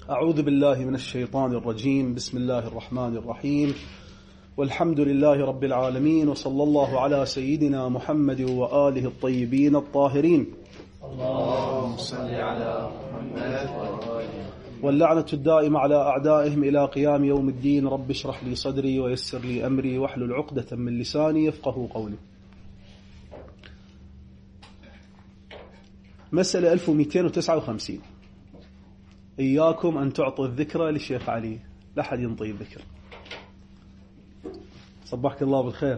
أعوذ بالله من الشيطان الرجيم. بسم الله الرحمن الرحيم، والحمد لله رب العالمين، وصلى الله على سيدنا محمد وآله الطيبين الطاهرين. اللهم صل على محمد واللعنة الدائمة على أعدائهم إلى قيام يوم الدين. رب اشرح لي صدري ويسر لي أمري واحلل عقدة من لساني يفقه قولي. مسألة 1259. إياكم أن تعطوا الذكرى للشيخ علي، لا أحد ينطي الذكر. صبحك الله بالخير.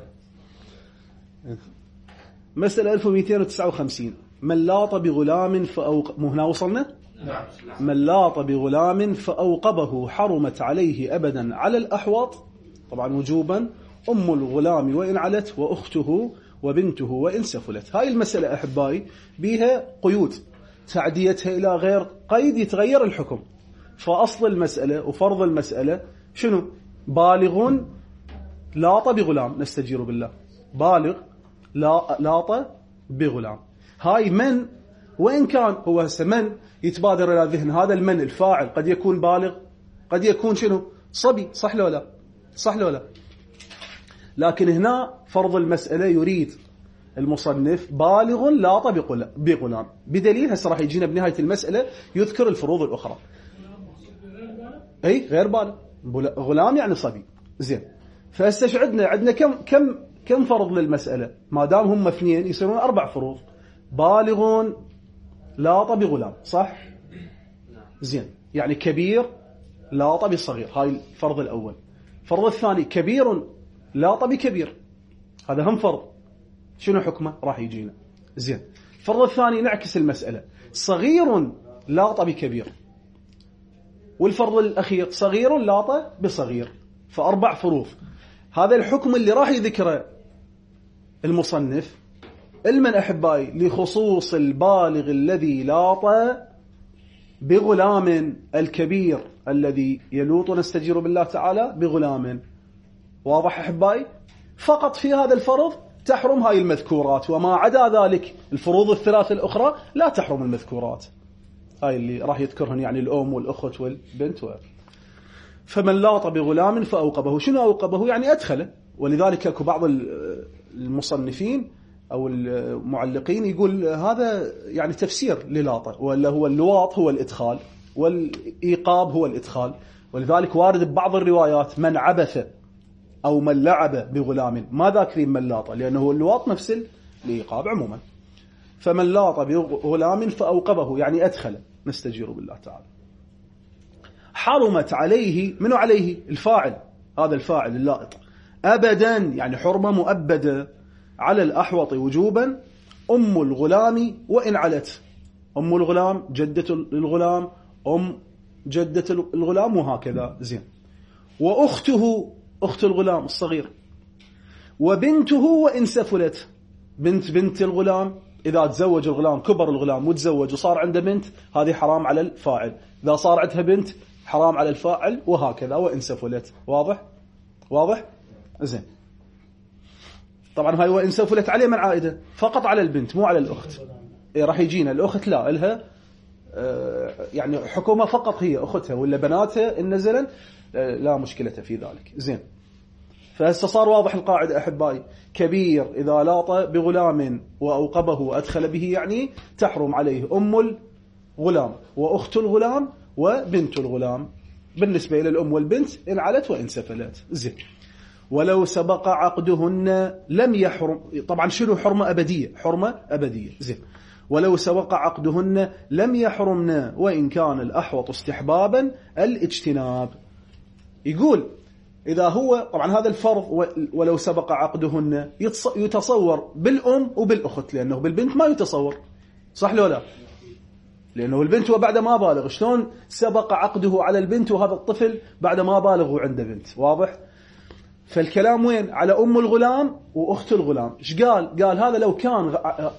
مسألة 1259. من لاط بغلام هنا وصلنا؟ نعم. من لاط بغلام فأوقبه حرمت عليه أبدا على الأحوط، طبعا وجوبا، أم الغلام وإن علت، وأخته وبنته وإن سفلت. هاي المسألة أحبائي بها قيود، تعديتها إلى غير قيد يتغير الحكم. فأصل المسألة وفرض المسألة شنو؟ بالغ لاط بغلام، نستجير بالله، بالغ لاط بغلام. هاي من، وإن كان هو هسه من يتبادر إلى ذهن هذا المن الفاعل قد يكون بالغ، قد يكون شنو؟ صبي، صح لو لا؟ صح لو لا؟ لكن هنا فرض المسألة يريد المصنف بالغ لاط بغلام، بدليل هسه راح يجينا بنهاية المسألة يذكر الفروض الأخرى. أي غير بالغ، غلام يعني صبي. زين، فهسه عندنا كم فرض للمسألة؟ ما دام هم اثنين يصيرون 4 فروض. بالغ لاط بغلام، صح؟ زين، يعني كبير لاط بصغير، هاي الفرض الأول. الفرض الثاني كبير لاط بكبير، هذا هم فرض، شنو حكمه؟ راح يجينا. زين، الفرض الثاني نعكس المسألة، صغير لاط بكبير، والفرض الأخير صغير لاط بصغير، ف4 فروض. هذا الحكم اللي راح يذكره المصنف المن أحبائي لخصوص البالغ الذي لاط بغلام، الكبير الذي يلوط، نستجير بالله تعالى، بغلام. واضح أحبائي؟ فقط في هذا الفرض تحرم هاي المذكورات، وما عدا ذلك الفروض الثلاث الأخرى لا تحرم المذكورات، هاي اللي راح يذكرهن، يعني الأم والأخت والبنت فمن لاط بغلام فأوقبه، شنو أوقبه؟ يعني أدخله. ولذلك أكو بعض المصنفين أو المعلقين يقول هذا يعني تفسير للاطة، ولا هو اللواط هو الإدخال والإيقاب هو الإدخال. ولذلك وارد ببعض الروايات من عبث أو من لعب بغلام، ما ذاكرين من لاطة، لأنه اللواط نفس الإيقاب عموما. فمن لاط بغلام فأوقبه يعني أدخله، نستجير بالله تعالى. حرمت عليه، منو عليه؟ الفاعل، هذا الفاعل اللائط، أبدا يعني حرمة مؤبدة، على الأحوط وجوبا، أم الغلام وإن علت. أم الغلام جدة الغلام، أم جدة الغلام، وهكذا. زين، وأخته أخت الغلام الصغير، وبنته وإن سفلت، بنت الغلام إذا تزوج الغلام، كبر الغلام وتزوج وصار عنده بنت، هذه حرام على الفاعل. إذا صار عندها بنت حرام على الفاعل، وهكذا وإن سفلت. واضح؟ زين، طبعا هاي وإن سفلت عليه من عائدة فقط على البنت مو على الأخت. راح يجينا الأخت لا إلها يعني حكومة فقط هي أختها، ولا بناتها إن نزلا لا مشكلة في ذلك. زين، فهسه صار واضح القاعدة أحبائي. كبير إذا لاط بغلام وأوقبه وأدخل به يعني تحرم عليه أم الغلام وأخت الغلام وبنت الغلام، بالنسبة إلى الأم والبنت إن علت وإن سفلت. زين، ولو سبق عقدهن لم يحرم، طبعا شنو؟ حرمة أبدية. زين، ولو سبق عقدهن لم يحرمن، وإن كان الأحوط استحبابا الاجتناب. يقول إذا هو طبعا هذا الفرض ولو سبق عقدهن يتصور بالأم وبالأخت، لأنه بالبنت ما يتصور، صح لو لا؟ لأنه البنت وبعد ما بالغ، شلون سبق عقده على البنت وهذا الطفل بعد ما بالغ وعنده بنت؟ واضح؟ فالكلام وين؟ على أم الغلام وأخت الغلام. إيش قال هذا لو كان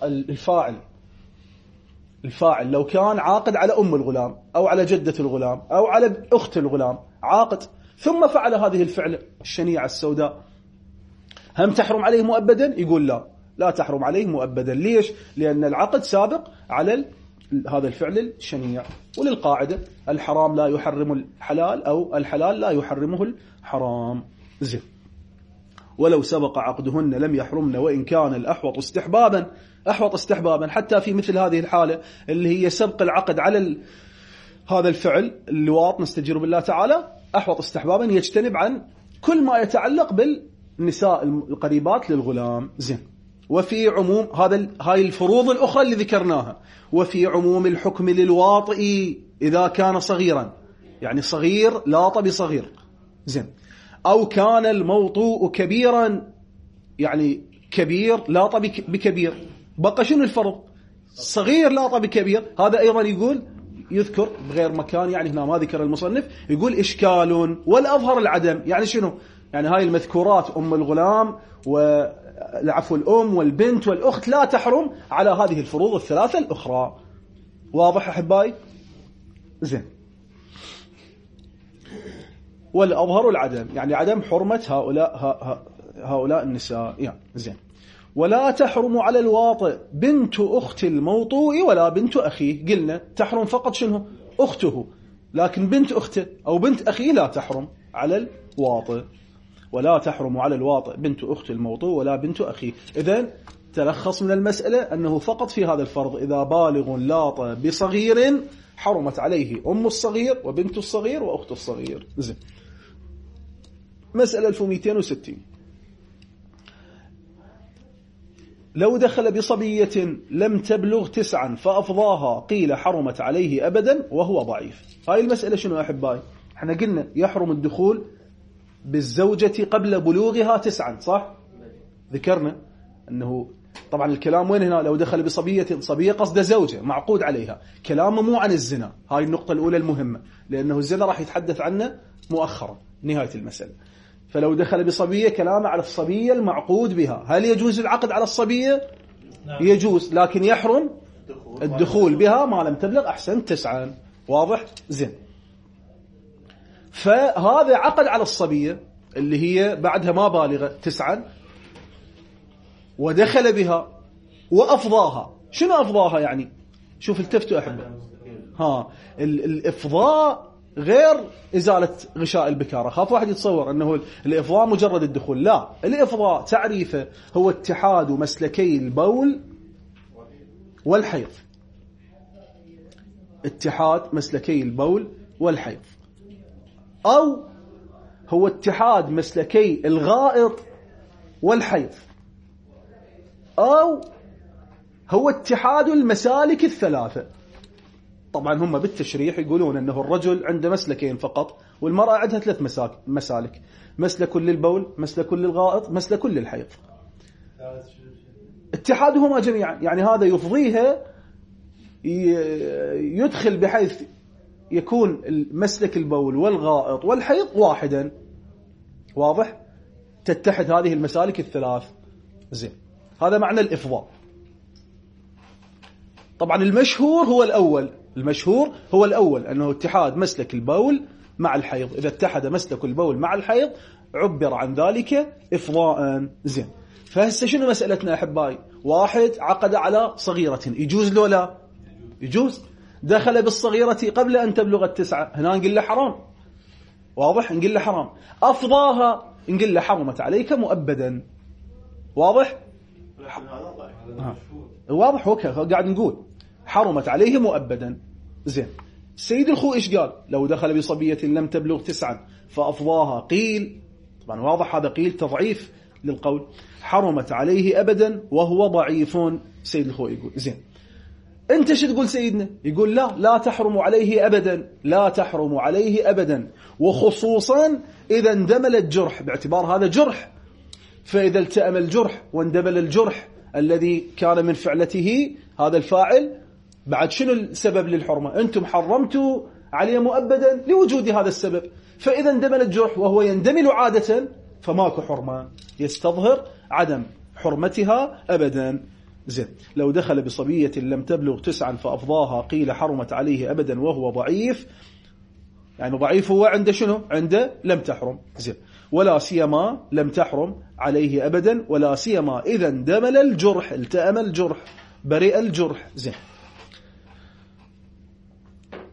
الفاعل لو كان عاقد على أم الغلام أو على جدة الغلام أو على أخت الغلام، عاقد ثم فعل هذه الفعل الشنيعة السوداء، هم تحرم عليه مؤبدا؟ يقول لا تحرم عليه مؤبدا. ليش؟ لأن العقد سابق على هذا الفعل الشنيع. وللقاعدة الحرام لا يحرم الحلال أو الحلال لا يحرمه الحرام. زين. ولو سبق عقدهن لم يحرمن وإن كان الأحوط استحبابا. أحوط استحبابا حتى في مثل هذه الحالة اللي هي سبق العقد على هذا الفعل اللواط نستجير بالله تعالى، أحوط استحبابا يجتنب عن كل ما يتعلق بالنساء القريبات للغلام. زين. وفي عموم هاي الفروض الأخرى اللي ذكرناها. وفي عموم الحكم للواطئ إذا كان صغيرا، يعني صغير لاط بصغير. زين. أو كان الموطوء كبيرا، يعني كبير لاط بكبير. بقى شنو الفرق؟ صغير لاط بكبير. هذا أيضا يقول يذكر بغير مكان، يعني هنا ما ذكر المصنف، يقول إشكال والأظهر العدم. يعني شنو؟ يعني هاي المذكورات أم الغلام والعفو الأم والبنت والأخت لا تحرم على هذه الفروض الثلاثة الأخرى. واضح أحبائي؟ زين. والأظهر العدم، يعني عدم حرمة هؤلاء النساء. يعني زين. ولا تحرم على الواطئ بنت أخت الموطوء ولا بنت أخيه. قلنا تحرم فقط شنو؟ أخته، لكن بنت أخته أو بنت أخيه لا تحرم على الواطئ. ولا تحرم على الواطئ بنت أخت الموطوء ولا بنت أخيه. إذن تلخص من المسألة أنه فقط في هذا الفرض إذا بالغ لاط بصغير حرمت عليه أم الصغير وبنت الصغير وأخت الصغير. زين. مسألة 1260. لو دخل بصبية لم تبلغ 9 فأفضاها قيل حرمت عليه أبدا وهو ضعيف. هاي المسألة شنو يا أحبائي؟ احنا قلنا يحرم الدخول بالزوجة قبل بلوغها 9، صح؟ ذكرنا أنه طبعا الكلام وين هنا؟ لو دخل بصبية، صبية قصد زوجة معقود عليها، كلامه مو عن الزنا. هاي النقطة الأولى المهمة، لأنه الزنا راح يتحدث عنه مؤخرا نهاية المسألة. فلو دخل بصبية كلامه على الصبية المعقود بها. هل يجوز العقد على الصبية؟ نعم. يجوز، لكن يحرم الدخول بها ما لم تبلغ أحسن 9. واضح؟ زين. فهذا عقد على الصبية اللي هي بعدها ما بالغة 9 ودخل بها وأفضاها. شنو أفضاها يعني؟ شوف التفتوا أحبه. الإفضاء غير إزالة غشاء البكارة. خاف واحد يتصور أنه الإفضاء مجرد الدخول. لا، الإفضاء تعريفه هو اتحاد مسلكي البول والحيض. اتحاد مسلكي البول والحيض، أو هو اتحاد مسلكي الغائط والحيض، أو هو اتحاد المسالك الثلاثة. طبعا هم بالتشريح يقولون أنه الرجل عنده مسلكين فقط والمرأة عندها 3 مسالك، مسلك للبول، مسلك للغائط، مسلك للحيض. اتحادهما جميعا، يعني هذا يفضيها يدخل بحيث يكون مسلك البول والغائط والحيض واحدا. واضح؟ تتحد هذه المسالك الثلاث. زين. هذا معنى الإفضاء. طبعا المشهور هو الأول أنه اتحاد مسلك البول مع الحيض. إذا اتحد مسلك البول مع الحيض عبر عن ذلك إفضاء. زين. فهسه شنو مسألتنا أحبائي؟ واحد عقد على صغيرة، يجوز له لا؟ يجوز. دخل بالصغيرة قبل أن تبلغ 9، هنا نقول له حرام. واضح؟ نقول له حرام. أفضاها نقول له حرمت عليك مؤبدا. واضح؟ واضح. هو قاعد نقول حرمت عليه مؤبدا. زين. سيد الخو إيش قال؟ لو دخل بصبية لم تبلغ 9 فأفضاها قيل، طبعا واضح هذا قيل تضعيف للقول، حرمت عليه أبدا وهو ضعيف. سيد الخو يقول زين. أنت شو تقول سيدنا؟ يقول لا تحرم عليه أبدا، لا تحرم عليه أبدا، وخصوصا إذا اندمل الجرح، باعتبار هذا جرح. فإذا التأم الجرح واندمل الجرح الذي كان من فعلته هذا الفاعل، بعد شنو السبب للحرمة؟ أنتم حرمتوا عليه مؤبدا لوجود هذا السبب. فإذا اندمل الجرح وهو يندمل عادة فماكو حرمة، يستظهر عدم حرمتها أبدا. زين. لو دخل بصبية لم تبلغ 9 فأفضاها قيل حرمت عليه أبدا وهو ضعيف. يعني ضعيف هو عنده شنو؟ عنده لم تحرم. زين. ولا سيما لم تحرم عليه أبدا، ولا سيما إذا اندمل الجرح، التأم الجرح، برئ الجرح. زين.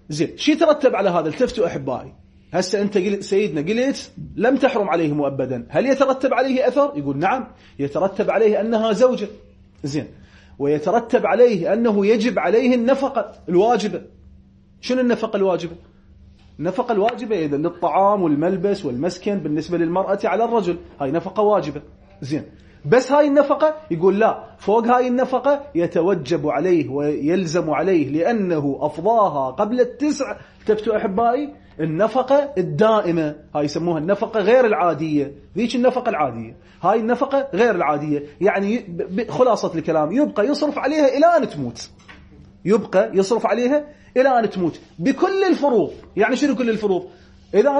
زين شو يترتب على هذا؟ التفتوا أحبائي، هسه أنت قلت سيدنا قلت لم تحرم عليه مؤبدا، هل يترتب عليه أثر؟ يقول نعم، يترتب عليه أنها زوجة. زين، ويترتب عليه أنه يجب عليه النفقة الواجبة. شنو النفقة الواجبة؟ النفقة الواجبة إذا للطعام والملبس والمسكن بالنسبة للمرأة على الرجل، هاي نفقة واجبة. زين، بس هاي النفقة يقول لا، فوق هاي النفقة يتوجب عليه ويلزم عليه لأنه أفضاها قبل التسع. تفتوا أحبائي النفقة الدائمة، هاي يسموها النفقة غير العادية، ذيك النفقة العادية، هاي النفقة غير العادية. يعني خلاصة الكلام يبقى يصرف عليها إلى أن تموت، يبقى يصرف عليها إلى أن تموت بكل الفروض. يعني شنو كل الفروض؟ إذا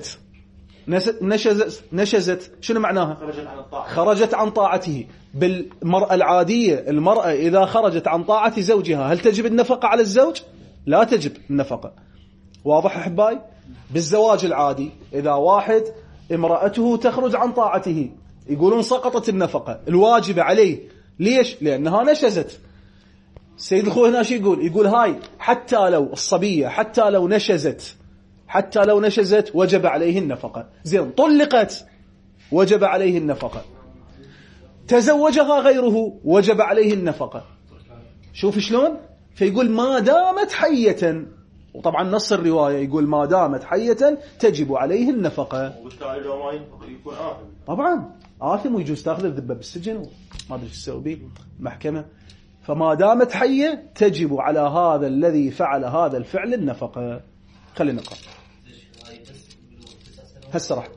نشزت شنو معناها؟ خرجت عن طاعته. بالمرأة العادية، المرأة إذا خرجت عن طاعة زوجها هل تجب النفقة على الزوج؟ لا تجب النفقة. واضح أحبائي؟ بالزواج العادي إذا واحد امرأته تخرج عن طاعته يقولون سقطت النفقة الواجبة عليه. ليش؟ لأنها نشزت. سيد الخوي هنا شو يقول هاي حتى لو الصبية حتى لو نشزت وجب عليه النفقة. زين، طلقت وجب عليه النفقة، تزوجها غيره وجب عليه النفقة. شوف شلون؟ فيقول ما دامت حية، وطبعا نص الرواية يقول ما دامت حية تجب عليه النفقة. يكون آثم. طبعا آثم، ويجوز تاخذ الذبة بالسجن وما أدري شو تسوي به محكمة. فما دامت حية تجب على هذا الذي فعل هذا الفعل النفقة. خلينا نقرأ هسه راح.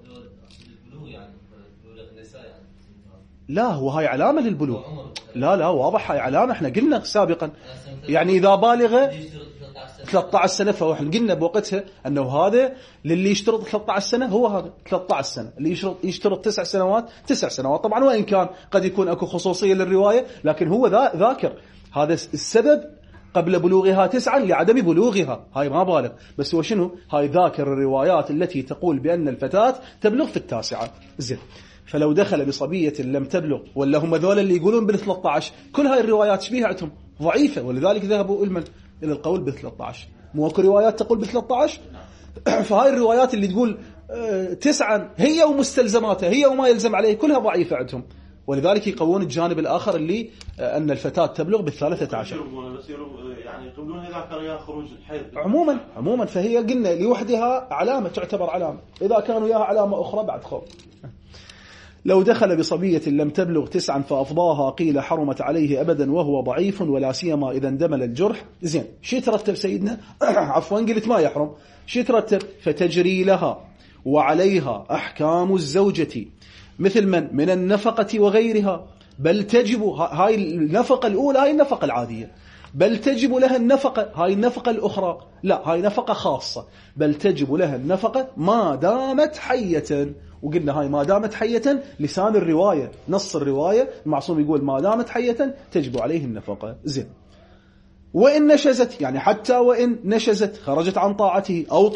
لا، هو هاي علامة للبلوغ. لا واضح، هاي علامة، احنا قلنا سابقا يعني إذا بالغة 13 سنة، فاحنا قلنا بوقتها أنه هذا للي يشترط 13 سنة هو هذا 13 سنة، اللي يشترط 9 سنوات 9 سنوات. طبعا وإن كان قد يكون أكو خصوصية للرواية، لكن هو ذاكر هذا السبب قبل بلوغها 9 لعدم بلوغها، هاي ما بالغ. بس هو شنو؟ هاي ذاكر الروايات التي تقول بأن الفتاة تبلغ في 9. زين، فلو دخل بصبية لم تبلغ، ولا هم ذول اللي يقولون بال13، كل هاي الروايات شبيهتهم ضعيفة، ولذلك ذهبوا إلى القول ب13. مو اكو روايات تقول ب13؟ فهاي الروايات اللي تقول 9 هي ومستلزماتها هي وما يلزم عليه كلها ضعيفة عندهم، ولذلك يقوون الجانب الآخر اللي أن الفتاة تبلغ بال13. يعني يقولون إذا كان يخرج الحيض عموما فهي قلنا لوحدها علامة، تعتبر علامة. إذا كانوا ياها علامة أخرى بعد خوف. لو دخل بصبية لم تبلغ 9 فأفضاها قيل حرمت عليه أبدا وهو ضعيف، ولا سيما إذا اندمل الجرح. زين، شو يترتب سيدنا؟ عفوا قلت ما يحرم، شو يترتب؟ فتجري لها وعليها أحكام الزوجة مثل من النفقة وغيرها، بل تجب هاي النفقة الأولى، هاي النفقة العادية، بل تجب لها النفقة. هاي النفقة الأخرى لا، هاي نفقة خاصة، بل تجب لها النفقة ما دامت حية. وقلنا هاي ما دامت حية لسان الرواية، نص الرواية المعصوم يقول ما دامت حية تجب عليه النفقة. زين، وإن نشزت، يعني حتى وإن نشزت خرجت عن طاعته أو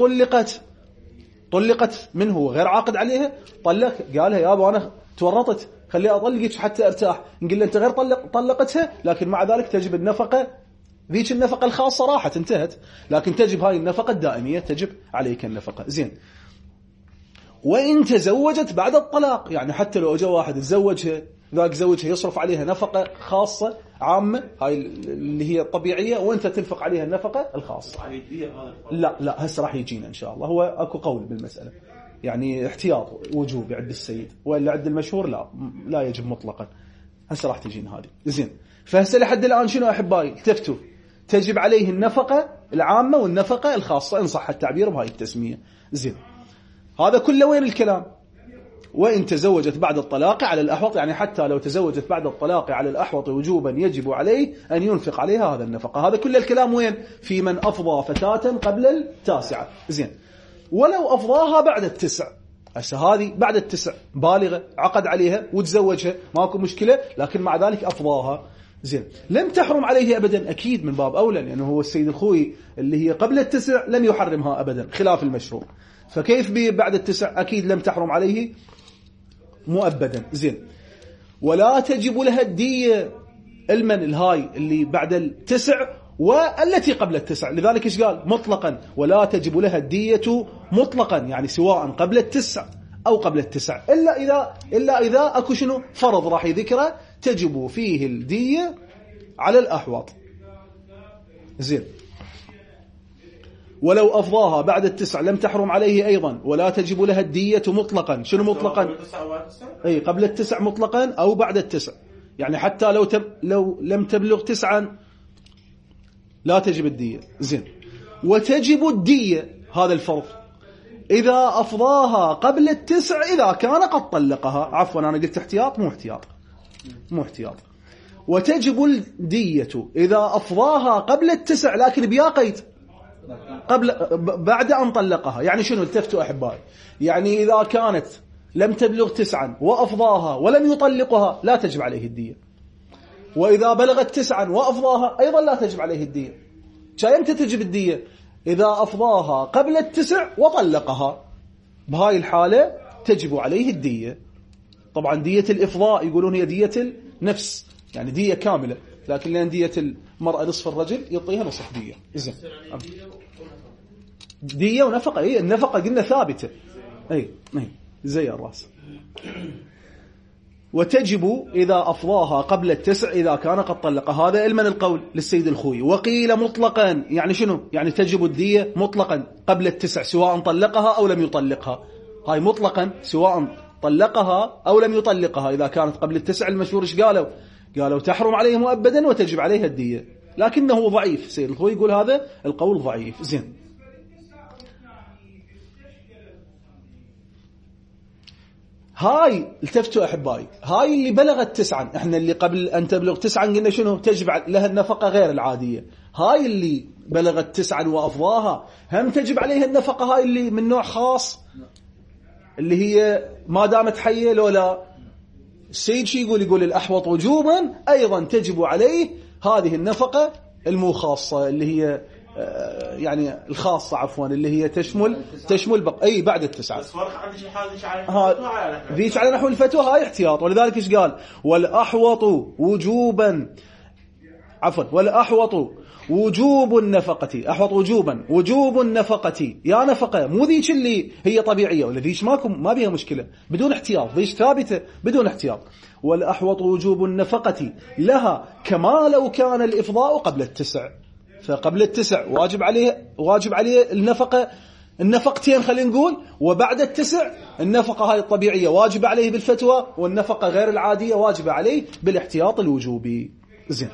طلقت منه غير عاقد عليها، قالها يا أبو أنا تورطت خليها أطلقك حتى أرتاح، نقول له أنت غير طلقتها، لكن مع ذلك تجب النفقة، ذيك النفقة الخاصة راحت انتهت، لكن تجب هاي النفقة الدائمية، تجب عليك النفقة. زين، وإن تزوجت بعد الطلاق، يعني حتى لو أجا واحد تزوجها، ذاك زوجها يصرف عليها نفقة خاصة عامة، هاي اللي هي الطبيعية، وانت تنفق عليها النفقة الخاصة. لا هسه راح يجينا إن شاء الله، هو أكو قول بالمسألة، يعني احتياط وجوب عند السيد، وإلا عند المشهور لا يجب مطلقا. هسه راح تجينا هذه. زين، فهسه لحد الآن شنو أحبائي؟ التفتوا، تجب عليه النفقة العامة والنفقة الخاصة إن صح التعبير بهاي التسمية. زين، هذا كله وين الكلام؟ وإن تزوجت بعد الطلاق على الأحوط، يعني حتى لو تزوجت بعد الطلاق على الأحوط وجوبا يجب عليه أن ينفق عليها هذا النفقة. هذا كل الكلام وين؟ في من أفضى فتاة قبل 9. زين، ولو أفضاها بعد 9، هسه هذه بعد 9 بالغة عقد عليها وتزوجها ماكو مشكلة، لكن مع ذلك أفضاها. زين، لم تحرم عليه أبدا، أكيد من باب أولى، لأنه هو السيد الخوي اللي هي قبل 9 لم يحرمها أبدا خلاف المشهور، فكيف بعد 9 أكيد لم تحرم عليه مؤبدا. زين، ولا تجب لها الدية، المن الهاي اللي بعد 9 والتي قبل التسع. لذلك إيش قال؟ مطلقا، ولا تجب لها الدية مطلقا، يعني سواء قبل التسع أو قبل التسع، إلا إذا أكو شنو فرض راح يذكره تجب فيه الدية على الأحوط. زين. ولو أفضاها بعد التسع لم تحرم عليه أيضا، ولا تجب لها الدية مطلقا. شنو مطلقا؟ أي قبل التسع مطلقا أو بعد التسع، يعني حتى لو لم تبلغ تسعا لا تجب الدية. زين. وتجب الدية، هذا الفرض، إذا أفضاها قبل التسع إذا كان قد طلقها. عفوا أنا قلت احتياط، مو احتياط. وتجب الدية إذا أفضاها قبل التسع، لكن بيا قيد، بعد أن طلقها. يعني شنو؟ التفتوا أحبائي، يعني إذا كانت لم تبلغ تسعا وأفضاها ولم يطلقها لا تجب عليه الدية، وإذا بلغت تسعا وأفضاها أيضا لا تجب عليه الدية. إمتى تجب الدية؟ إذا أفضاها قبل التسع وطلقها، بهاي الحالة تجب عليه الدية. طبعا دية الإفضاء يقولون هي دية النفس، يعني دية كاملة، لكن لأن دية المرأة نصف الرجل يعطيها نصف دية. إذن دية ونفقة. إيه النفقة قلنا ثابتة. أي زي الرأس. وتجب إذا أفضاها قبل التسع إذا كان قد طلق. هذا علما القول للسيد الخوي. وقيل مطلقا، يعني شنو؟ يعني تجب الدية مطلقا قبل التسع سواء طلقها أو لم يطلقها. هاي مطلقا سواء طلقها أو لم يطلقها. إذا كانت قبل التسع المشهور إيش قالوا تحرم عليه مؤبدا وتجب عليها الدية، لكنه ضعيف. سيد الخوي يقول هذا القول ضعيف. زين. هاي التفتوا أحبائي، هاي اللي بلغت تسعا. احنا اللي قبل أن تبلغ تسعا قلنا شنو؟ تجب لها النفقة غير العادية. هاي اللي بلغت تسعا وأفضاها هم تجب عليها النفقة، هاي اللي من نوع خاص اللي هي ما دامت حية. لولا السيد شي يقول الأحوط وجوبا أيضا تجب عليه هذه النفقة المو خاصة، اللي هي يعني الخاصة عفوا، اللي هي تشمل أي بعد التسعة. بس فرق عندي شيء حال ذيش على نحو الفتوى، هاي احتياط. ولذلك إيش قال؟ والأحوط وجوبا، عفوا والأحوط وجوب النفقة. أحوط وجوب النفقة، يا نفقة مو ذيش اللي هي طبيعية، ولا ذيش ما بيها مشكلة بدون احتياط، ذيش ثابتة بدون احتياط. والأحوط وجوب النفقة لها كما لو كان الإفضاء قبل التسع. فقبل التسع واجب عليه النفقتين خلينا نقول، وبعد التسع النفقة هاي الطبيعية واجب عليه بالفتوى، والنفقة غير العادية واجب عليه بالاحتياط الوجوبي. زين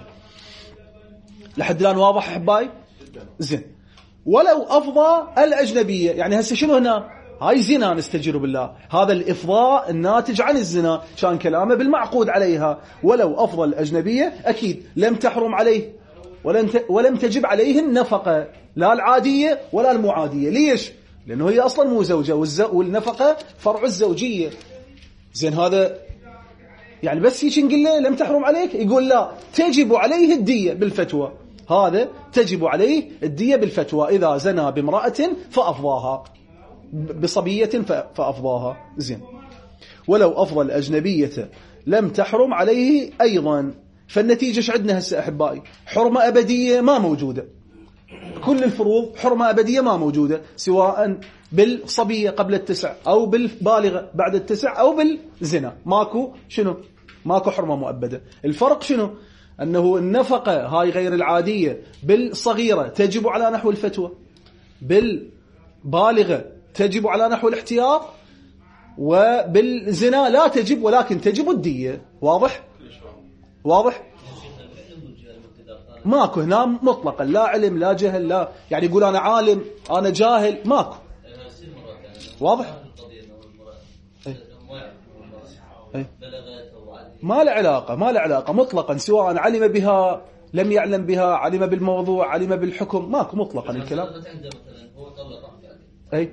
لحد الآن واضح أحبائي؟ زين. ولو أفضى الأجنبية، يعني هسه شنو هنا؟ هاي زنا نستجير بالله، هذا الإفضاء الناتج عن الزنا، شان كلامه بالمعقود عليها. ولو أفضى الأجنبية أكيد لم تحرم عليه ولم تجب عليه النفقة، لا العادية ولا المعادية. ليش؟ لأنه هي أصلا مو زوجة، والنفقة فرع الزوجية. زين هذا يعني بس يشن نقول له لم تحرم عليك، يقول لا تجب عليه الدية بالفتوى. هذا تجب عليه الدية بالفتوى إذا زنى بامرأة فأفضاها، بصبية فأفضاها. زين. ولو أفضى الأجنبية لم تحرم عليه أيضا. فالنتيجة ايش عندنا هسه أحبائي؟ حرمة أبدية ما موجودة. كل الفروض حرمة أبدية ما موجودة، سواء بالصبية قبل التسع أو بالبالغة بعد التسع أو بالزنا. ماكو حرمة مؤبدة. الفرق شنو؟ أنه النفقة هاي غير العادية بالصغيرة تجب على نحو الفتوى، بالبالغة تجب على نحو الاحتياط، وبالزنا لا تجب ولكن تجب الدية. واضح؟ ماكو هنا مطلقا، لا علم لا جهل، لا يعني يقول أنا عالم أنا جاهل، ماكو. واضح؟ ما له علاقة مطلقا، سواء علم بها لم يعلم بها، علم بالموضوع علم بالحكم، ماكو مطلقا الكلام. أي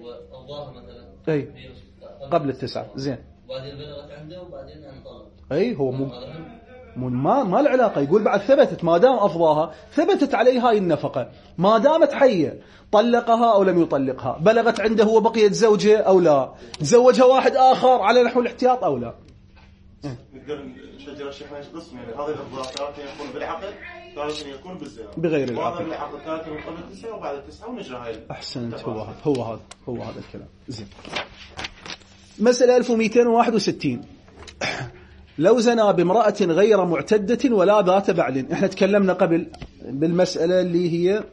قبل التسعة. زين. وبعدين بلغت عنده وبعدين انطلق. أي هو ما له علاقة. يقول بعد ثبتت، ما دام أفضاها ثبتت عليه هاي النفقة، ما دامت حية طلقها أو لم يطلقها، بلغت عنده وبقيت زوجة أو لا، تزوجها واحد آخر على نحو الاحتياط أو لا. نقدر نشجر الشيخ ايش قسم، يعني هذه الإفضاء يكون بالعقد ثالثا يكون بالزنا بغير وهذا العقد. بالعقد ثالثا من قبل 9 وبعد 9 ونجرى هاي. أحسنت. هو هذا الكلام. زين. مسألة 1261. لو زنى بامرأة غير معتدة ولا ذات بعل. احنا تكلمنا قبل بالمسألة اللي هي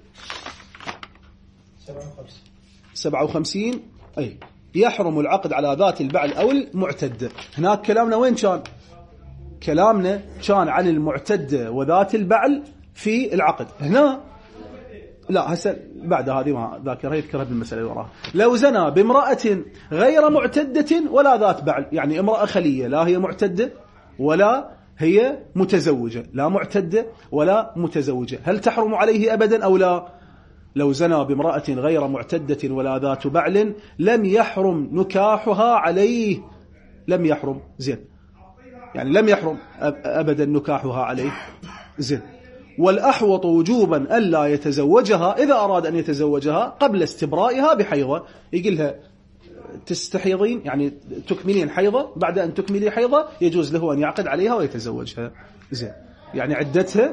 57. أي يحرم العقد على ذات البعل أو المعتدة. هناك كلامنا وين كان؟ كلامنا كان عن المعتدة وذات البعل في العقد. هنا لا، هسه بعد هذه ما ذاكرها يذكرها بالمسألة اللي وراها. لو زنى بامرأة غير معتدة ولا ذات بعل، يعني امرأة خلية لا هي معتدة ولا هي متزوجة، لا معتدة ولا متزوجة، هل تحرم عليه أبدا أو لا؟ لو زنى بامرأة غير معتدة ولا ذات بعل لم يحرم نكاحها عليه. لم يحرم. زين، يعني لم يحرم أبدا نكاحها عليه. زين. والأحوط وجوبا ألا يتزوجها إذا أراد أن يتزوجها قبل استبرائها بحيضة. يقولها تستحيضين، يعني تكملين حيضة، بعد أن تكملي حيضة يجوز له أن يعقد عليها ويتزوجها. زين، يعني عدتها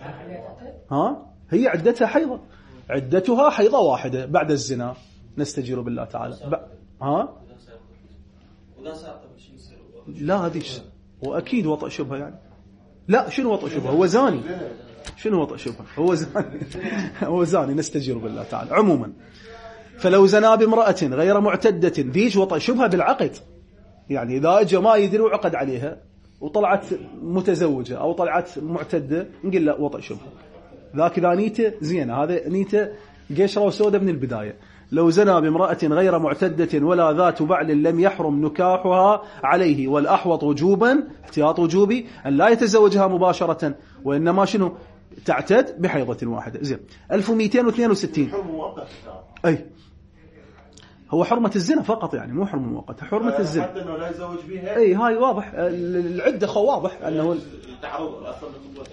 هي عدتها حيضة، عدتها حيضة واحدة بعد الزنا. نستجير بالله تعالى. لا هذيش، وأكيد وطأ شبهة يعني. لا، شنو وطأ شبهة؟ هو زاني. شنو وطأ شبهة؟ هو زاني. هو زاني. نستجير بالله تعالى. عموما فلو زنى بامرأة غير معتدة ذيش وطأ شبهة بالعقد، يعني إذا أجى ما يدري وعقد عليها وطلعت متزوجة أو طلعت معتدة نقول لا وطأ شبهة. ذاك إذا نيته زينة، هذا نيته قشرة وسودة من البداية. لو زنى بامرأة غير معتدة ولا ذات بعل لم يحرم نكاحها عليه، والأحوط وجوبا احتياط وجوبي أن لا يتزوجها مباشرة، وإنما شنو تعتد بحيضة واحدة. زين. 1262. أي هو حرمة الزنا فقط، يعني مو حرمة مؤقتة، حرمة الزنا. حتى انه لا يتزوج بها. اي هاي واضح، العدة واضح انه تعرض اصلا.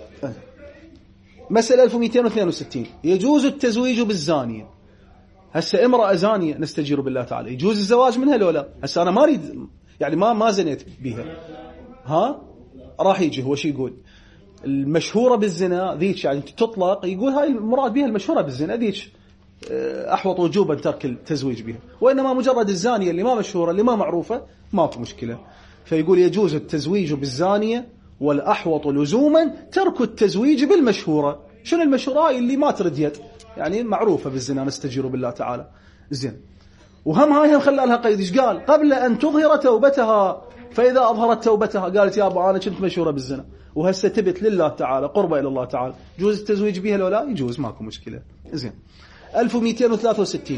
مسألة 1262. يجوز التزويج بالزانية. هسه امرأة زانية نستجير بالله تعالى، يجوز الزواج منها لو لا؟ هسه انا ما اريد، يعني ما زنيت بها، راح يجي هو شي يقول المشهورة بالزنا ذيك، يعني تطلق، يقول هاي المراد بها المشهورة بالزنا ذيك أحوط وجوبا ترك التزويج بها. وإنما مجرد الزانية اللي ما مشهورة اللي ما معروفة ما في مشكلة. فيقول يجوز التزويج بالزانية والأحوط لزوما ترك التزويج بالمشهورة. شنو المشهورة؟ هاي اللي ما ترد يد، يعني معروفة بالزنا. نستجير بالله تعالى. زين. وهم هاي هم خلى لها قيد. إيش قال؟ قبل أن تظهر توبتها، فإذا أظهرت توبتها قالت يا أبا أنا كنت مشهورة بالزنا وهسه تبت لله تعالى قربة إلى الله تعالى، يجوز التزويج بها لو لا؟ يجوز، ماكو مشكلة. زين. 1263.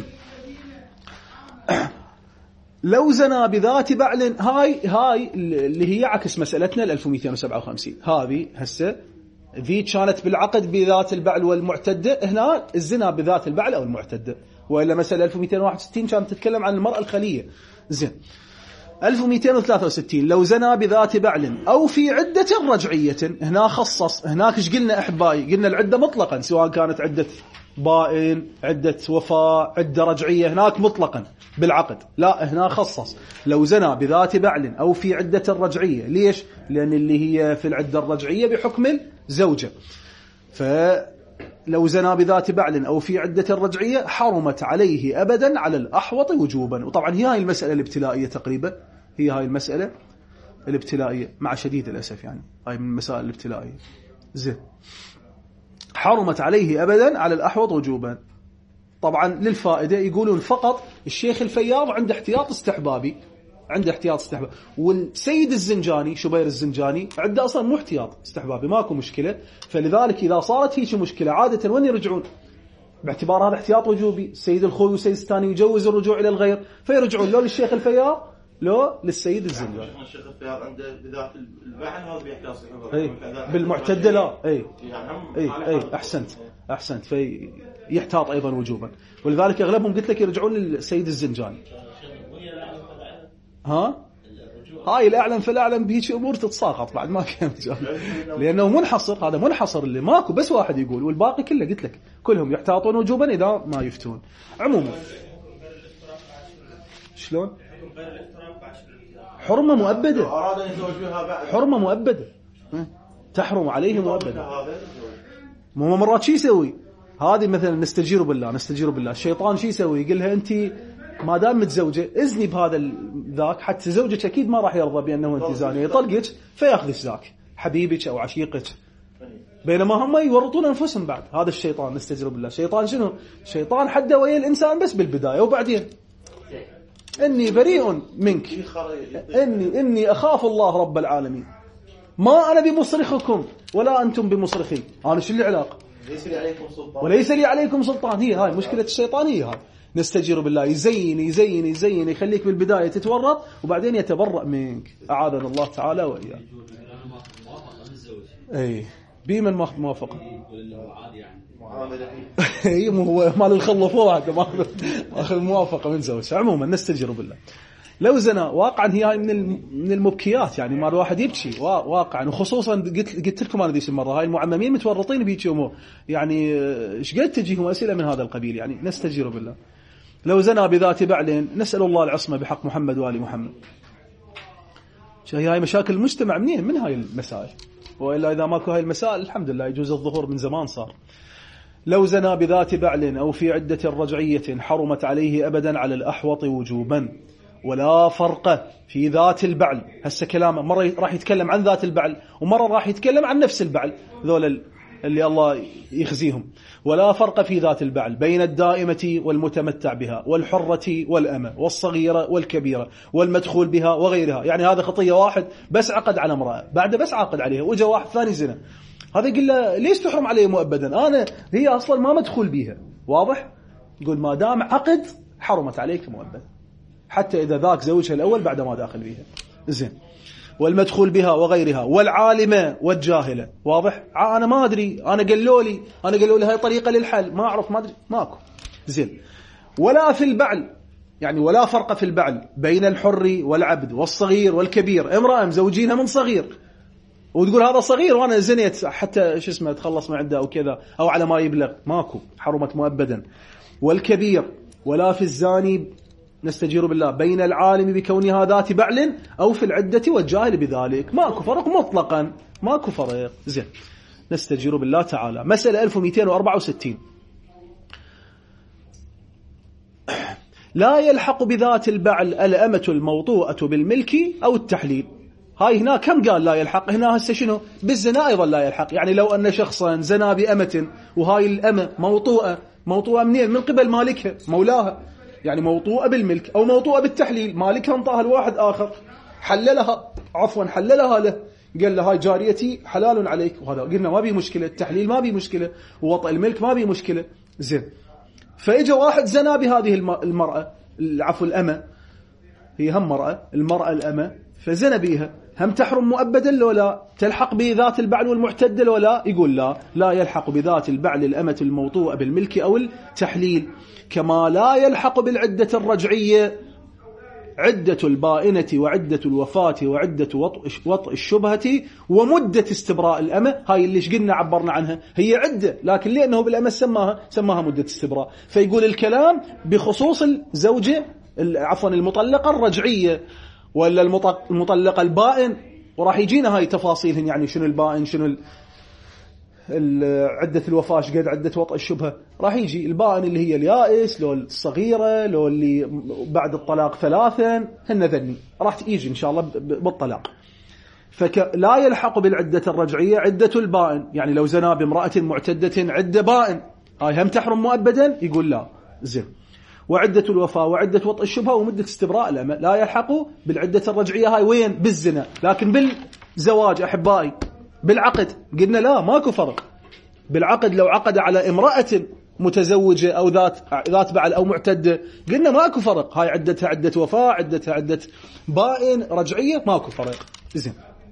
لو زنى بذات بعل، هاي اللي هي عكس مسألتنا 1257. هذه هسه ذي كانت بالعقد بذات البعل والمعتدة، هنا الزنا بذات البعل أو المعتدة. وإلا مسألة 1261 كانت تتكلم عن المرأة الخلية. زين. 1263. لو زنى بذات بعل أو في عدة رجعية، هنا خصص. هناك ايش قلنا أحبائي؟ قلنا العدة مطلقا، سواء كانت عدة بائن، عدة وفاء، عدة رجعية، هناك مطلقا بالعقد. لا، هنا خصص. لو زنى بذات بعل أو في عدة رجعية. ليش؟ لأن اللي هي في العدة الرجعية بحكم الزوجة. فلو زنى بذات بعل أو في عدة رجعية حرمت عليه أبدا على الأحوط وجوبا. وطبعا هي هاي المسألة الابتلائية تقريبا، هي هاي المسألة الابتلائية مع شديد الأسف، يعني هاي من المسائل الابتلائية. زين. حرمت عليه أبدا على الأحوط وجوبا. طبعا للفائدة يقولون فقط الشيخ الفياض عنده احتياط استحبابي، عنده احتياط استحبابي، والسيد الزنجاني شبير الزنجاني عنده أصلا مو احتياط استحبابي، ماكو مشكلة. فلذلك إذا صارت هيك مشكلة عادة وين يرجعون؟ باعتبار هذا احتياط وجوبي، السيد الخوي والسيد الثاني يجوز الرجوع إلى الغير، فيرجعون لو للشيخ الفياض لو للسيد الزنجاني. الشيخ الفياض عنده بذات البعل هذا بيحتاج بالمعتدة لا. اي احسنت فيحتاط ايضا وجوبا. ولذلك اغلبهم قلت لك يرجعون للسيد الزنجاني. هاي الاعلم فالاعلم بهيك امور تتساقط بعد ما كان مجال، لانه منحصر، هذا منحصر اللي ماكو بس واحد يقول، والباقي كله قلت لك كلهم يحتاطون وجوبا اذا ما يفتون. عموما شلون؟ حرمة مؤبدة، حرمة مؤبدة تحرم عليه مؤبدة. مو مرات شي يسوي هذه مثلا نستجير بالله الشيطان شي يسوي يقول لها انت ما دام متزوجه اذني بهذا ذاك حتى زوجك اكيد ما راح يرضى بانه انت زانيه يطلقك فياخذك ذاك حبيبك او عشيقك بينما هم يورطون انفسهم بعد. هذا الشيطان نستجير بالله. الشيطان شنو؟ الشيطان حده ويا الانسان بس بالبدايه وبعدين اني بريء منك اني اخاف الله رب العالمين ما انا بمصرخكم ولا انتم بمصرخي. انا شو العلاقه؟ وليس لي عليكم سلطان. هي هاي مشكله الشيطان. هي هاي نستجير بالله. يزين يخليك بالبدايه تتورط وبعدين يتبرأ منك. اعاذنا الله تعالى واياه. اي بمن موافقه اي مو هو مال الخلفوه هذا ما اخذ موافقه من زوج. عموما نستجير بالله. لو زنا واقعا هي من المبكيات يعني ما الواحد يبكي واقعا. وخصوصا قلت لكم انا ذيك المره هاي المعممين متورطين بهيك امور يعني ايش قد تجيهم اسئله من هذا القبيل. يعني نستجير بالله. لو زنا بذات بعل نسال الله العصمه بحق محمد وال محمد. هاي مشاكل المجتمع منين من هاي المسائل. والا اذا ماكو هاي المسائل الحمد لله يجوز الظهور من زمان صار. لو زنا بذات بعل او في عده رجعيه حرمت عليه ابدا على الاحوط وجوبا ولا فرق في ذات البعل. هسه كلامه مرة راح يتكلم عن ذات البعل ومرة راح يتكلم عن نفس البعل ذول اللي الله يخزيهم. ولا فرق في ذات البعل بين الدائمة والمتمتع بها والحرة والأمة والصغيرة والكبيرة والمدخول بها وغيرها. يعني هذا خطية واحد بس عقد على امرأة بعد بس عقد عليها وجا واحد ثاني زنا. هذا يقول له ليش تحرم عليه مؤبدا؟ أنا هي أصلا ما مدخول بها. واضح؟ يقول ما دام عقد حرمت عليك مؤبدا حتى إذا ذاك زوجها الأول بعد ما داخل بها. زين. والمدخول بها وغيرها والعالمة والجاهلة. واضح؟ أنا ما أدري. أنا قالوا لي هاي طريقة للحل ما أعرف ما أدري ماكو. زين. ولا في البعل يعني ولا فرق في البعل بين الحر والعبد والصغير والكبير. امرأة مزوجينها من صغير وتقول هذا صغير وأنا زنيت حتى شو اسمه تخلص من عنده أو كذا أو على ما يبلغ ماكو حرمت مؤبدا. والكبير ولا في الزاني نستجير بالله بين العالم بكونها ذات بعل أو في العدة والجاهل بذلك. ماكو فرق مطلقا ماكو فرق. زين. نستجير بالله تعالى. مسألة 1264 لا يلحق بذات البعل الأمة الموطوءة بالملك أو التحليل. هاي هنا كم قال لا يلحق؟ هنا هسه شنو بالزنا أيضا لا يلحق. يعني لو أن شخصا زنا بأمة وهاي الأمة موطوءة منين؟ من قبل مالكها مولاها يعني موطوءة بالملك أو موطوءة بالتحليل. مالكها انطاها الواحد آخر حللها له قال له هاي جاريتي حلال عليك. وهذا قلنا ما بيه مشكلة. التحليل ما بيه مشكلة ووطئ الملك ما بيه مشكلة. زين. فإجا واحد زنا بهذه المرأة الأمة هي هم المرأة الأمة فزنا بيها هم تحرم مؤبدا لو لا تلحق بذات البعل والمعتدة لو لا؟ يقول لا يلحق بذات البعل الأمة الموطوءة بالملك أو التحليل. كما لا يلحق بالعدة الرجعية عدة البائنة وعدة الوفاة وعدة وطء الشبهة ومدة استبراء الأمة. هاي اللي قلنا عبرنا عنها هي عدة لكن لأنه بالأمة سماها مدة استبراء. فيقول الكلام بخصوص الزوجة المطلقة الرجعية ولا المطلقة البائن. وراح يجينا هاي تفاصيلهن يعني شنو البائن شنو عدة الوفاة قد عدة وطء الشبهة. راح يجي البائن اللي هي اليائس لو الصغيرة لو اللي بعد الطلاق ثلاثا هن ذني راح يجي إن شاء الله بالطلاق. فلا يلحق بالعدة الرجعية عدة البائن يعني لو زنا بامرأة معتدة عدة بائن هاي هم تحرم مؤبدا. يقول لا. زين. وعدة الوفاة وعدة وطء الشبهة ومدة استبراء الأمة لا يلحق بالعدة الرجعية. هاي وين؟ بالزنا. لكن بالزواج أحبائي بالعقد قلنا لا ماكو فرق. بالعقد لو عقد على امرأة متزوجة أو ذات بعل أو معتدة قلنا ماكو فرق. هاي عدتها عدة وفاة عدتها عدة بائن رجعية ماكو فرق. زين.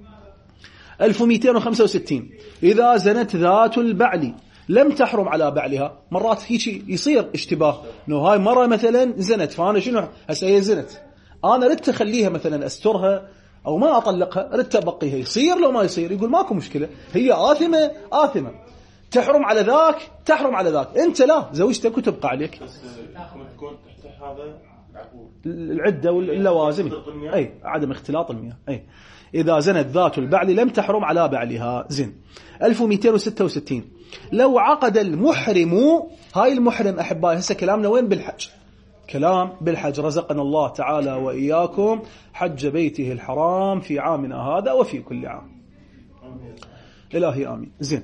1265 إذا زنت ذات البعل لم تحرم على بعلها. مرات هيك يصير اشتباه انه هاي مرة مثلا زنت فانا شنو هسه هي زنت انا ردت اخليها مثلا استرها او ما اطلقها ردت ابقيها. يصير لو ما يصير؟ يقول ماكو مشكلة هي آثمة تحرم على ذاك انت لا زوجتك وتبقى عليك. بس تكون تحت هذا العدة واللوازم، أي عدم اختلاط المياه. أي إذا زنت ذات البعل لم تحرم على بعلها. زين. 1266 لو عقد المحرم، هاي المحرم أحبائي هسه كلامنا وين؟ بالحج. كلام بالحج، رزقنا الله تعالى وإياكم حج بيته الحرام في عامنا هذا وفي كل عام. إلهي آمين. زين.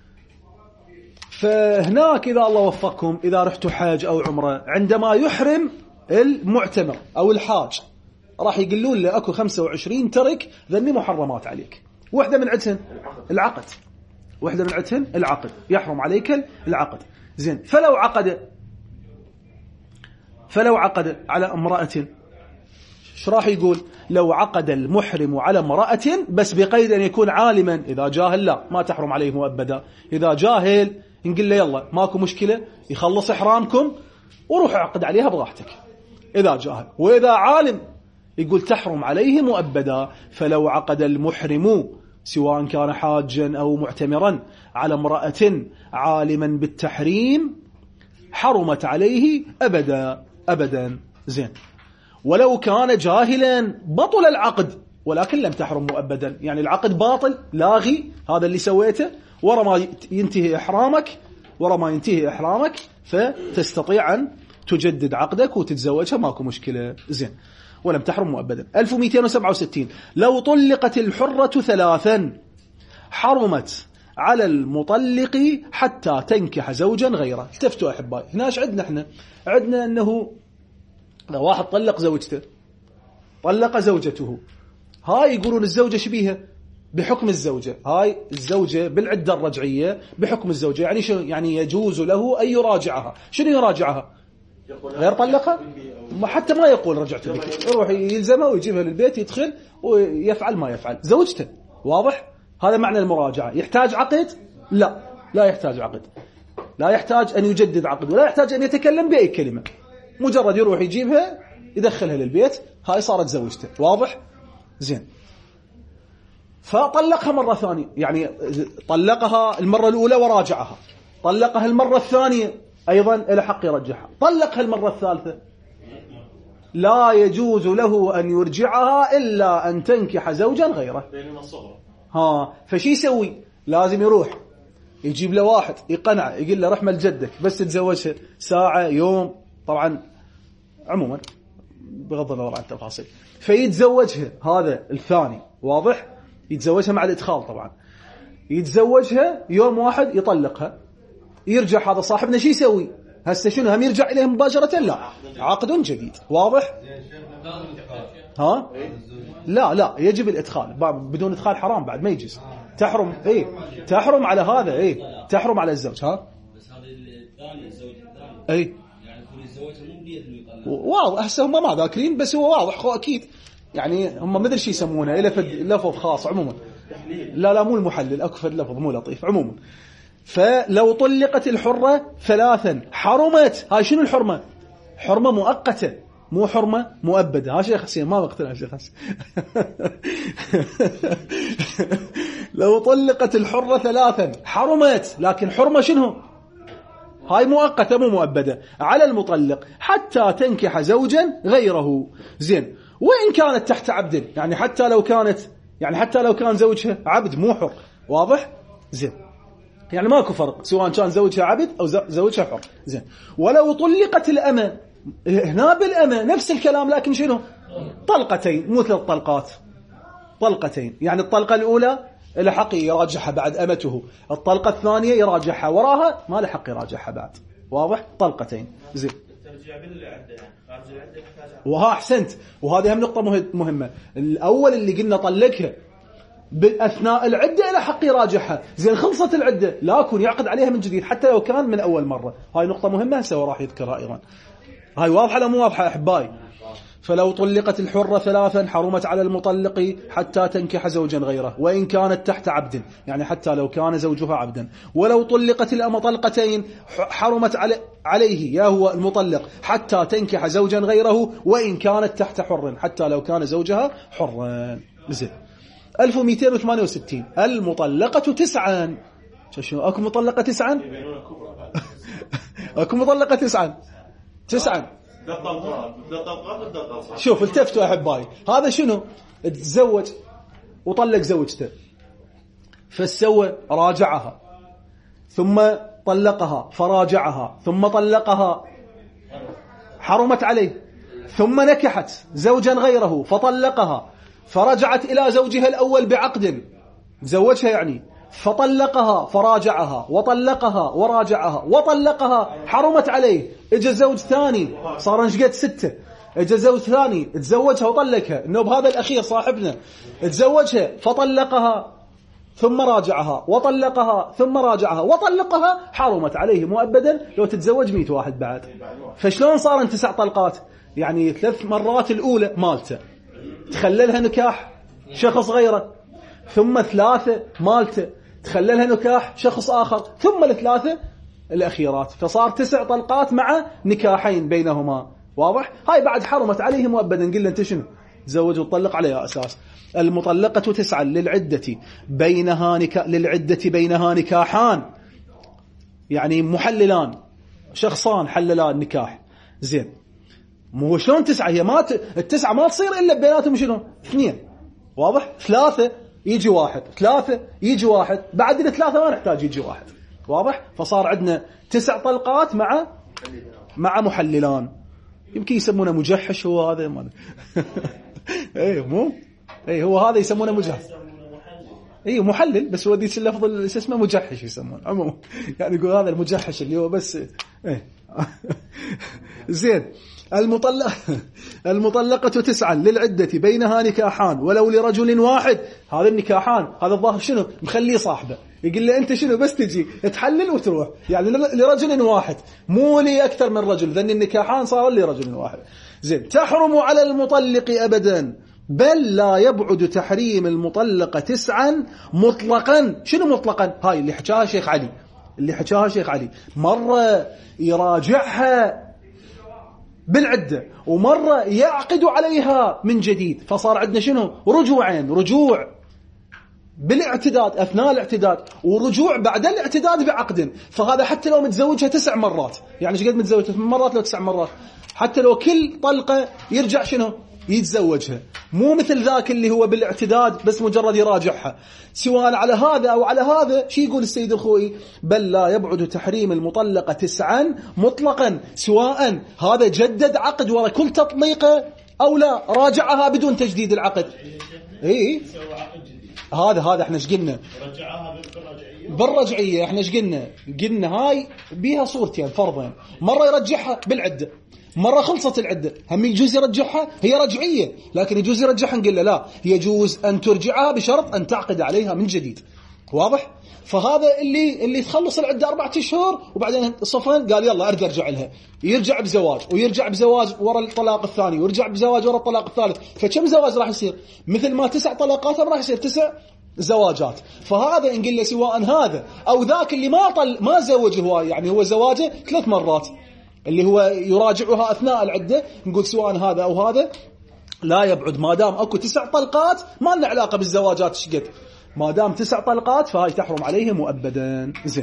فهناك إذا الله وفقكم، إذا رحتوا حج أو عمرة، عندما يحرم المعتمر أو الحاج راح يقولون له أكو 25 ترك ذني محرمات عليك، واحدة من عدهن العقد، واحدة من عدهن العقد، يحرم عليك العقد. زين. فلو عقد على امرأة، ايش راح يقول؟ لو عقد المحرم على امرأة بس بقيد أن يكون عالما، إذا جاهل لا ما تحرم عليه مؤبدا، إذا جاهل نقول له يلا ماكو مشكلة يخلص إحرامكم وروح عقد عليها براحتك إذا جاهل. وإذا عالم يقول تحرم عليه مؤبدا. فلو عقد المحرم سواء كان حاجا أو معتمرا على امرأة عالما بالتحريم حرمت عليه أبدا. زين. ولو كان جاهلا بطل العقد ولكن لم تحرم مؤبدا، يعني العقد باطل لاغي هذا اللي سويته، ورا ما ينتهي إحرامك فتستطيع أن تجدد عقدك وتتزوجها ماكو مشكلة. زين. ولم تحرم مؤبدا. 1267 لو طلقت الحرة 3 حرمت على المطلق حتى تنكح زوجا غيره. التفتوا أحبائي، هنا ايش عندنا؟ احنا عندنا أنه لو واحد طلق زوجته، طلق زوجته، هاي يقولون الزوجة شبيهة بحكم الزوجة، هاي الزوجة بالعدة الرجعية بحكم الزوجة. يعني شو يعني؟ يجوز له أن يراجعها. شنو يراجعها؟ غير طلقها؟ حتى ما يقول رجعت بك، يروح يلزمها ويجيبها للبيت، يدخل ويفعل ما يفعل زوجته. واضح؟ هذا معنى المراجعة. يحتاج عقد؟ لا يحتاج عقد، لا يحتاج أن يجدد عقد، ولا يحتاج أن يتكلم بأي كلمة، مجرد يروح يجيبها يدخلها للبيت، هاي صارت زوجته. واضح؟ زين. فطلقها مرة ثانية، يعني طلقها المرة الأولى وراجعها، طلقها المرة الثانية أيضا إلى حق يرجعها، طلقها المرة الثالثة لا يجوز له أن يرجعها إلا أن تنكح زوجا غيره. فشي يسوي؟ لازم يروح يجيب له واحد يقنع، يقول له رحمة لجدك بس تتزوجها ساعة يوم، طبعا عموما بغض النظر عن التفاصيل، فيتزوجها هذا الثاني. واضح؟ يتزوجها مع الإدخال طبعا، يتزوجها يوم واحد يطلقها، يرجع هذا صاحبنا شي يسوي؟ هسه شنو؟ هم يرجع إليه مباشرة؟ لا، عقد جديد. واضح؟ لا يجب الإدخال، بدون إدخال حرام بعد ما يجوز، تحرم. تحرم على هذا، تحرم على الزوج. بس هذا الثاني الزوج الثاني يعني يكون الزوج مو بنية انه يطلق. واضح هسه هم ما ذاكرين، بس هو واضح اكيد، يعني هم ما ادري شو يسمونه، لفظ خاص عموما. لا مو المحلل، اكو فد لفظ مو لطيف عموما. فلو طلقت الحرة 3 حرمت. هاي شنو الحرمة؟ حرمة مؤقتة مو حرمة مؤبدة. ها شيخ حسين ما مقتنع شيخ حسين. لو طلقت الحرة 3 حرمت، لكن حرمة شنو؟ هاي مؤقتة مو مؤبدة على المطلق حتى تنكح زوجا غيره. زين. وإن كانت تحت عبد، يعني حتى لو كان زوجها عبد مو حر. واضح؟ زين. يعني ماكو فرق سواء كان زوجها عبد أو زوجها حر. زين. ولو طلقت الأمة، هنا بالأمة نفس الكلام، لكن شنو؟ طلقتين مو 3 طلقات، طلقتين. يعني الطلقة الأولى له حق يراجعها بعد أمته، الطلقة الثانية يراجعها وراها ما له حق يراجعها بعد. واضح؟ طلقتين. زين. وها أحسنت، وهذه هم نقطة مهمة. الأول اللي قلنا طلقها بأثناء العدة له حق يراجعها، زين خلصت العدة لكن يعقد عليها من جديد حتى لو كان من أول مرة. هاي نقطة مهمة سوى راح يذكرها أيضا. هاي واضحة لا مو واضحة أحبائي؟ فلو طلقت الحرة 3 حرمت على المطلق حتى تنكح زوجا غيره، وإن كانت تحت عبد، يعني حتى لو كان زوجها عبدا. ولو طلقت الأمة 2 حرمت عليه يا هو المطلق حتى تنكح زوجا غيره، وإن كانت تحت حر، حتى لو كان زوجها حرا. زين. 1268 المطلقة 9. شو أكو مطلقة 9؟ أكو مطلقة 9. شوف التفتوا أحبائي، هذا شنو؟ تزوج وطلق زوجته، فسوى راجعها ثم طلقها، فراجعها ثم طلقها، حرمت عليه، ثم نكحت زوجا غيره فطلقها، فرجعت إلى زوجها الأول بعقد، زوجها يعني، فطلقها فراجعها وطلقها وراجعها وطلقها، حرمت عليه. اجى زوج ثاني، صار نشقت 6، اجى زوج ثاني تزوجها وطلقها، النوب هذا الأخير صاحبنا تزوجها فطلقها ثم راجعها وطلقها ثم راجعها وطلقها، حرمت عليه مؤبدا لو تتزوج 100 واحد بعد. فشلون صار 9 طلقات؟ يعني 3 مرات الأولى مالته تخللها نكاح شخص غيره، ثم 3 مالته تخللها نكاح شخص آخر، ثم ال3 الأخيرات، فصار 9 طلقات مع نكاحين بينهما. واضح؟ هاي بعد حرمت عليه مؤبدا. قلنا انت شنو؟ تزوج وتطلق على أساس. المطلقة 9 للعدة بينها نكاحان، يعني محللان، شخصان حللان نكاح. زين، مو شلون 9؟ هي ما ال9 ما تصير إلا بيناتهم شنو؟ 2. واضح؟ 3 يجي 1، 3 يجي 1، بعد ال3 ما نحتاج يجي 1. واضح؟ فصار عندنا 9 طلقات مع محللان. يمكن يسمونه مجحش، هو هذا ما ايه مو ايه، هو هذا يسمونه مجحش، ايه محلل، بس هو ديش اللفظ اللي اسمه مجحش يسمونه عموما، يعني يقول هذا المجحش اللي هو بس ايه. زين، المطلقة 9 للعدة بينها نكاحان ولو لرجل واحد. هذا النكاحان هذا الظاهر شنو؟ مخليه صاحبه، يقول له انت شنو بس تجي تحلل وتروح، يعني لرجل واحد، مو لي اكثر من رجل، ذن النكاحان صار لرجل واحد. زين، تحرم على المطلق ابدا، بل لا يبعد تحريم المطلقة 9 مطلقا. شنو مطلقا؟ هاي اللي حكاها شيخ علي، مرة يراجعها بالعدة ومرة يعقد عليها من جديد، فصار عندنا شنو؟ رجوعين، رجوع بالاعتداد أثناء الاعتداد، ورجوع بعد الاعتداد بعقد. فهذا حتى لو متزوجها 9 مرات، يعني ايش قد متزوجها 8 مرات لو 9 مرات، حتى لو كل طلقة يرجع شنو؟ يتزوجها، مو مثل ذاك اللي هو بالاعتداد بس مجرد يراجعها. سواء على هذا أو على هذا، شي يقول السيد الخوئي؟ بل لا يبعد تحريم المطلقة 9 مطلقا، سواء هذا جدد عقد ورا كل تطليقة أو لا راجعها بدون تجديد العقد. إيه هذا احنا ايش قلنا؟ بالرجعية احنا ايش قلنا هاي بيها صورتين فرضين، مرة يرجعها بالعدة، مرة خلصت العدة، هم يجوز يرجعها، هي رجعية لكن يجوز يرجعها، نقول له لا، يجوز أن ترجعها بشرط أن تعقد عليها من جديد. واضح؟ فهذا اللي تخلص العدة 4 أشهر وبعدين صفن قال يلا أرد أرجع لها، يرجع بزواج ويرجع بزواج ورا الطلاق الثاني ويرجع بزواج ورا الطلاق الثالث، فكم زواج راح يصير؟ مثل ما 9 طلاقات راح يصير 9 زواجات. فهذا نقول له سواء هذا أو ذاك اللي ما زوج هو، يعني هو زواجه 3 مرات اللي هو يراجعها أثناء العدة، نقول سواء هذا أو هذا لا يبعد، ما دام أكو 9 طلقات ما لنا علاقة بالزواجات شقد، ما دام 9 طلقات فهاي تحرم عليه مؤبدا. زين،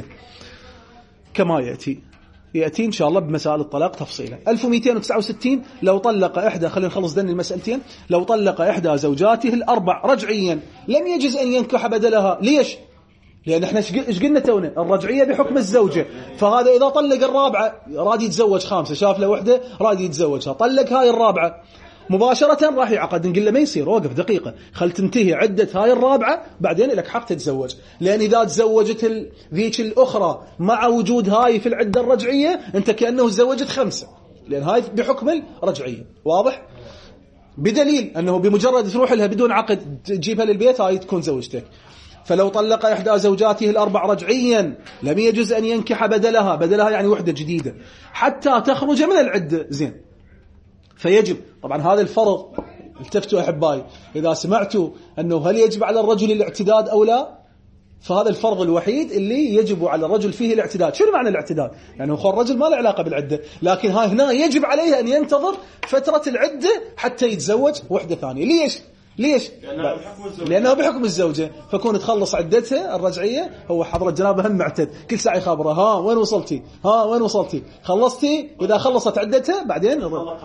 كما يأتي إن شاء الله بمسائل الطلاق تفصيلا. 1269 لو طلق إحدى، خلينا نخلص ذن المسألتين، لو طلق إحدى زوجاته ال4 رجعيا لم يجز أن ينكح بدلها. ليش؟ لأن احنا ايش قلنا تونا؟ الرجعية بحكم الزوجة، فهذا إذا طلق الرابعة راد يتزوج 5، شاف له وحدة راد يتزوجها، طلق هاي الرابعة مباشرة راح يعقد، نقول له ما يصير، وقف دقيقة، خل تنتهي عدة هاي الرابعة بعدين لك حق تتزوج، لأن إذا تزوجت ذيك الأخرى مع وجود هاي في العدة الرجعية أنت كأنه تزوجت 5، لأن هاي بحكم الرجعية. واضح؟ بدليل أنه بمجرد تروح لها بدون عقد تجيبها للبيت هاي تكون زوجتك. فلو طلق إحدى زوجاته ال4 رجعيا لم يجوز أن ينكح بدلها يعني وحدة جديدة حتى تخرج من العدة. زين، فيجب طبعا هذا الفرض، التفتوا أحبائي إذا سمعتوا أنه هل يجب على الرجل الاعتداد أو لا، فهذا الفرض الوحيد اللي يجب على الرجل فيه الاعتداد. شنو معنى الاعتداد؟ يعني هو الرجل ما له علاقة بالعدة، لكن هنا يجب عليه أن ينتظر فترة العدة حتى يتزوج وحدة ثانية. ليش؟ ليش؟ لأنه بحكم الزوجة، فكون تخلص عدتها الرجعية. هو حضرة جنابه هم معتد كل ساعة يخبره ها وين وصلتي، ها وين وصلتي، خلصتي؟ إذا خلصت عدتها بعدين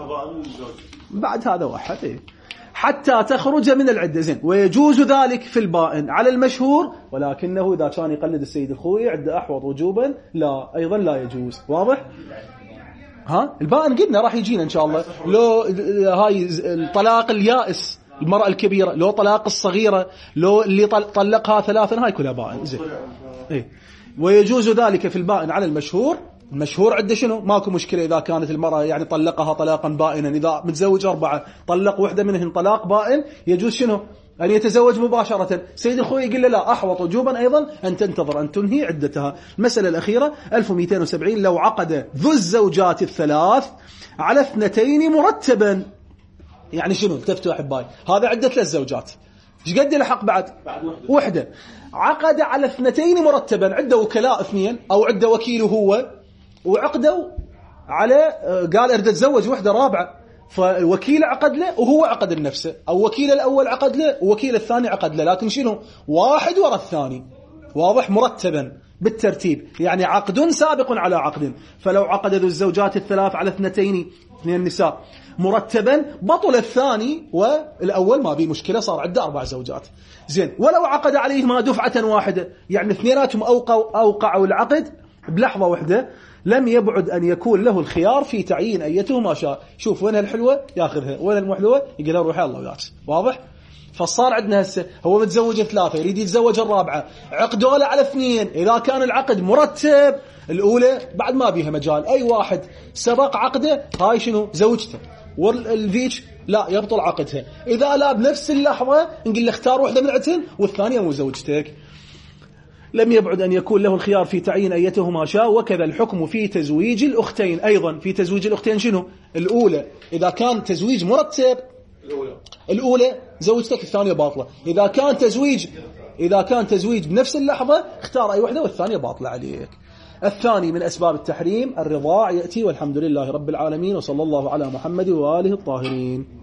بعد هذا واحد إيه. حتى تخرج من العدة. زين. ويجوز ذلك في البائن على المشهور، ولكنه إذا كان يقلد السيد الخوي عدة أحوط وجوبا لا، أيضا لا يجوز. واضح؟ ها البائن قلنا راح يجينا إن شاء الله. لو هاي الطلاق اليائس المرأة الكبيرة، لو طلاق الصغيرة، لو اللي طلقها ثلاثا، هاي كلها بائن. زين. إيه. ويجوز ذلك في البائن على المشهور. المشهور عده شنو؟ ماكو مشكلة إذا كانت المرأة يعني طلقها طلاقا بائنا. إذا متزوج 4 طلق واحدة منهن طلاق بائن، يجوز شنو؟ أن يتزوج مباشرة. سيد الخوي يقول له لا، أحوط وجوبا أيضا أن تنتظر أن تنهي عدتها. المسألة الأخيرة 1270. لو عقد ذو الزوجات الثلاث على 2 مرتبا. يعني شنو؟ التفتوا أحبائي، هذا عدة للزوجات. ايش قد له حق بعد وحدة. عقد على 2 مرتبا، عده وكلاء 2 أو عده وكيله هو، وعقدوا على قال اريد اتزوج وحده رابعه، فالوكيل عقد له وهو عقد لنفسه، او وكيل الاول عقد له ووكيل الثاني عقد له، لكن شنو؟ واحد وراء الثاني. واضح؟ مرتبا بالترتيب، يعني عقد سابق على عقد. فلو عقد ذو الزوجات الثلاث على 2 نساء مرتبا، بطل الثاني والاول ما بيه مشكله، صار عنده 4 زوجات. زين. ولو عقد عليهما دفعه واحده، يعني اثنيناتهم اوقعوا العقد بلحظة واحدة، لم يبعد أن يكون له الخيار في تعيين أيتهما شاء. شوف وين الحلوة ياخذها، وين المحلوة يقول له روح الله وياك. واضح؟ فصار عندنا هسه هو متزوج 3 يريد يتزوج الرابعة، عقدوا له على 2. إذا كان العقد مرتب، الأولى بعد ما بيها مجال، أي واحد سبق عقده هاي شنو؟ زوجته. والفيش لا، يبطل عقدها. إذا لا بنفس اللحظة نقول له اختار واحدة من عتن والثانية مو زوجتك. لم يبعد أن يكون له الخيار في تعيين أيتهما شاء. وكذا الحكم في تزويج الأختين أيضا. في تزويج الأختين شنو؟ الأولى إذا كان تزويج مرتب، الأولى زوجتك، الثانية باطلة. إذا كان تزويج بنفس اللحظة، اختار أي واحدة والثانية باطلة عليك. الثاني من أسباب التحريم الرضاع يأتي. والحمد لله رب العالمين، وصلى الله على محمد وآله الطاهرين.